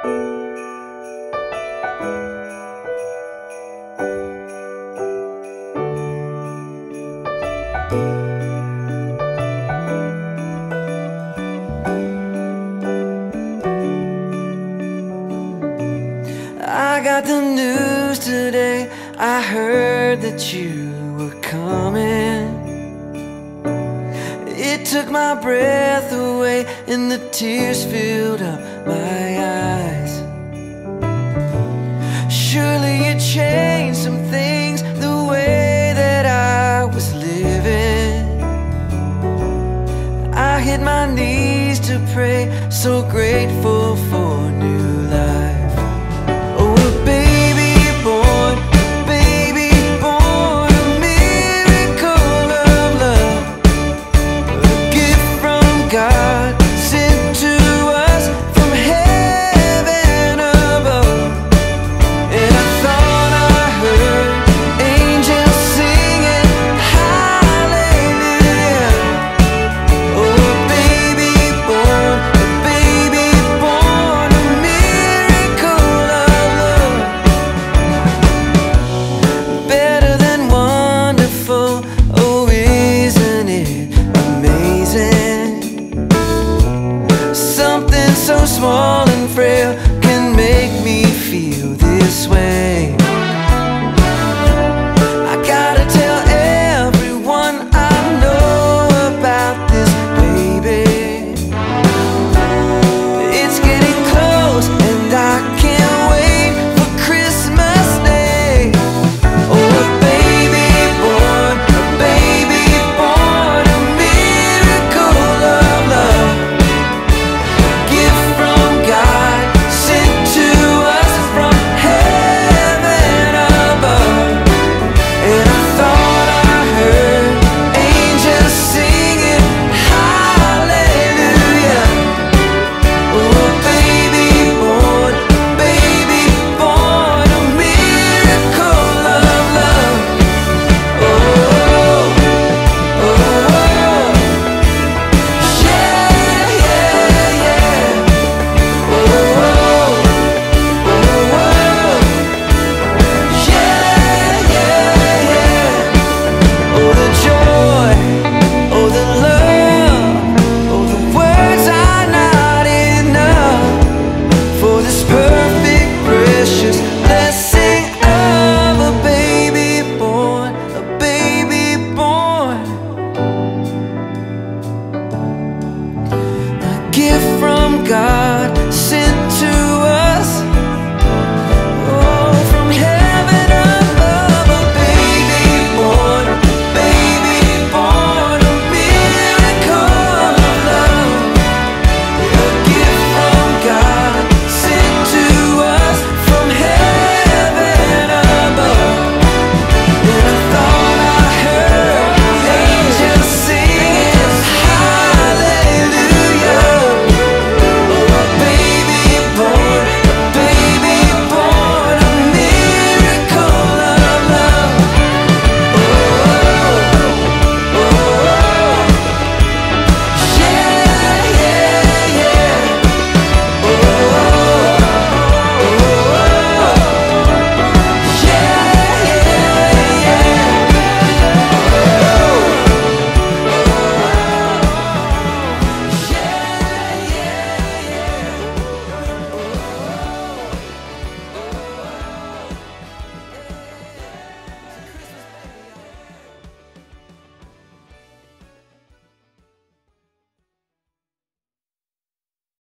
I got the news today. I heard that you were coming. It took my breath away and the tears filled up my eyes. Surely you changed some things, the way that I was living. I hit my knees to pray, so grateful for new life. God sent to us from heaven above. And I thought I heard angels singing hallelujah. Oh, a baby born, a miracle of love. Better than wonderful, oh isn't it amazing? Something so small and frail